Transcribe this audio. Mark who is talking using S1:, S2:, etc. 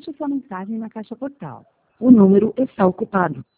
S1: Digite sua mensagem na caixa postal. O número está ocupado.